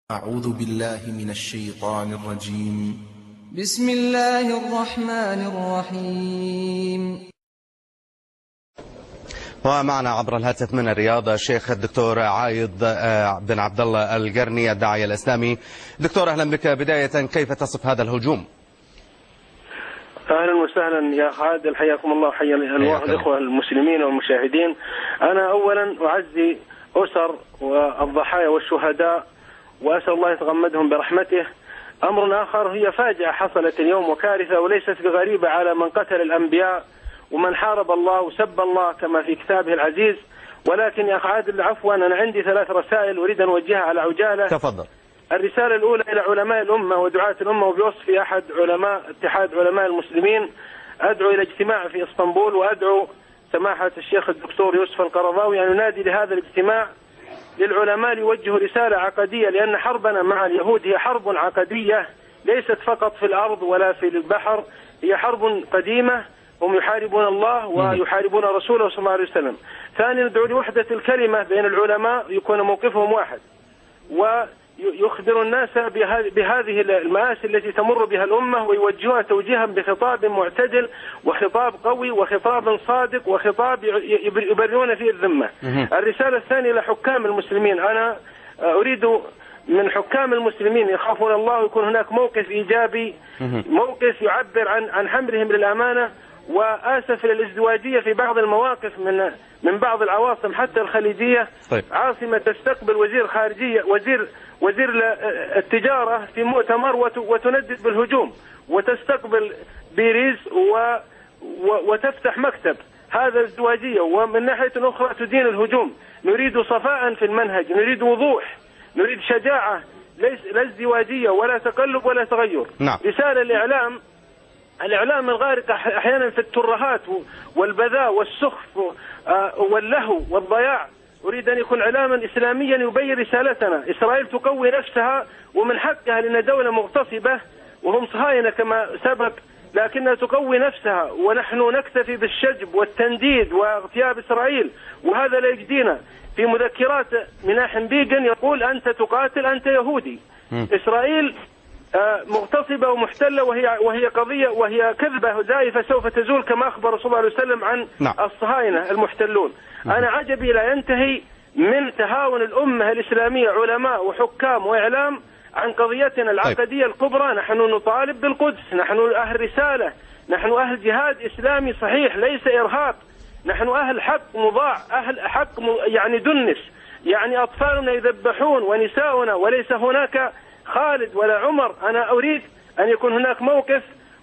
أعوذ بالله من الشيطان الرجيم. بسم الله الرحمن الرحيم. ومعنا عبر الهاتف من الرياض الشيخ الدكتور عايض بن عبد الله القرني الداعية الإسلامي. دكتور أهلا بك. بداية كيف تصف هذا الهجوم؟ أهلا وسهلا يا خالد، حياكم الله وحيا الإخوة المسلمين والمشاهدين. أنا أولا أعزي أسر والضحايا والشهداء وأسأل الله يتغمدهم برحمته. أمر آخر، هي فاجعة حصلت اليوم وكارثة وليست بغريبة على من قتل الأنبياء ومن حارب الله وسب الله كما في كتابه العزيز. ولكن يا أخ عادل عفوا، أنا عندي 3 رسائل أريد أن أوجهها على عجالة. تفضل. الرسالة الأولى إلى علماء الأمة ودعاة الأمة، وبوصفي أحد علماء اتحاد علماء المسلمين، أدعو إلى اجتماع في اسطنبول، وأدعو سماحة الشيخ الدكتور يوسف القرضاوي أن ينادي لهذا الاجتماع للعلماء ليوجهوا رسالة عقدية، لأن حربنا مع اليهود هي حرب عقدية ليست فقط في الأرض ولا في البحر، هي حرب قديمة. هم يحاربون الله ويحاربون رسوله صلى الله عليه وسلم. ثانيا ندعو لوحدة الكلمة بين العلماء، يكون موقفهم واحد، ويخبر الناس بهذه المآسي التي تمر بها الأمة، ويوجهها توجيها بخطاب معتدل وخطاب قوي وخطاب صادق وخطاب يبررون فيه الذمة. الرسالة الثانية لحكام المسلمين، أنا أريد من حكام المسلمين يخافون الله ويكون هناك موقف إيجابي، موقف يعبر عن حملهم للأمانة. وآسف للازدواجية في بعض المواقف من بعض العواصم حتى الخليجية. طيب. عاصمة تستقبل وزير خارجية وزير التجارة في مؤتمر وتندد بالهجوم، وتستقبل بيريز وتفتح مكتب. هذا ازدواجية. ومن ناحية أخرى تدين الهجوم. نريد صفاء في المنهج، نريد وضوح، نريد شجاعة، لا ازدواجية ولا تقلب ولا تغير. نعم. رسالة الإعلام الغارق أحيانا في الترهات والبذاء والسخف واللهو والضياع. أريد أن يكون إعلاما إسلاميا يبين رسالتنا. إسرائيل تقوي نفسها ومن حقها، لأن دولة مغتصبة وهم صهاينة كما سبق، لكنها تقوي نفسها، ونحن نكتفي بالشجب والتنديد واغتياب إسرائيل، وهذا لا يجدينا. في مذكرات مناحم بيغن يقول أنت تقاتل، أنت يهودي. إسرائيل مغتصبة ومحتلة، وهي قضية وهي كذبة زائفة سوف تزول كما أخبر صلى الله عليه وسلم عن الصهاينة المحتلون. أنا عجبي لا ينتهي من تهاون الأمة الإسلامية، علماء وحكام وإعلام، عن قضيتنا العقدية الكبرى. نحن نطالب بالقدس، نحن أهل رسالة، نحن أهل جهاد إسلامي صحيح ليس إرهاب، نحن أهل حق مضاع، أهل حق يعني دنس، يعني أطفالنا يذبحون ونساؤنا، وليس هناك خالد ولا عمر. أنا أريد أن يكون هناك موقف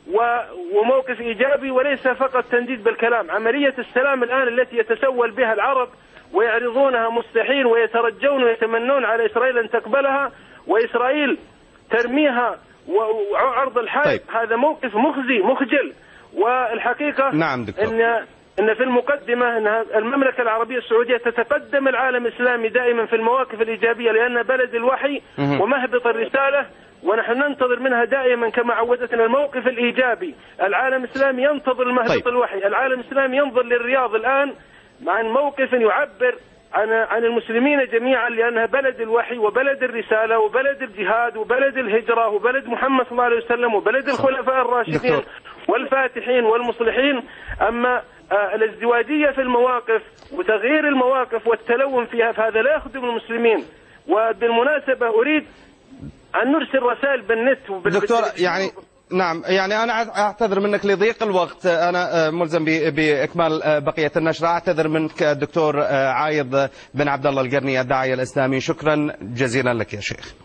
وموقف إيجابي وليس فقط تنديد بالكلام. عملية السلام الآن التي يتسول بها العرب ويعرضونها مستحيل، ويترجون ويتمنون على إسرائيل أن تقبلها، وإسرائيل ترميها وعرض الحائط. طيب. هذا موقف مخزي مخجل. والحقيقة نعم دكتور. إن في المقدمة أن المملكة العربية السعودية تتقدم العالم الإسلامي دائما في المواقف الإيجابية، لأن بلد الوحي ومهبط الرسالة، ونحن ننتظر منها دائما كما عودتنا الموقف الإيجابي. العالم الإسلامي ينتظر مهبط الوحي. العالم الإسلامي ينظر للرياض الآن عن موقف يعبر عن المسلمين جميعا، لأنها بلد الوحي وبلد الرسالة وبلد الجهاد وبلد الهجرة وبلد محمد صلى الله عليه وسلم وبلد الخلفاء الراشدين والفاتحين والمصلحين. أما الازدواجية في المواقف وتغيير المواقف والتلون فيها، فهذا لا يخدم المسلمين. وبالمناسبة أريد أن نرسل رسائل بالنت دكتور، نعم، أنا أعتذر منك لضيق الوقت، أنا ملزم بإكمال بقية النشرة. أعتذر منك الدكتور عايض بن عبد الله القرني الداعية الإسلامي. شكرا جزيلا لك يا شيخ.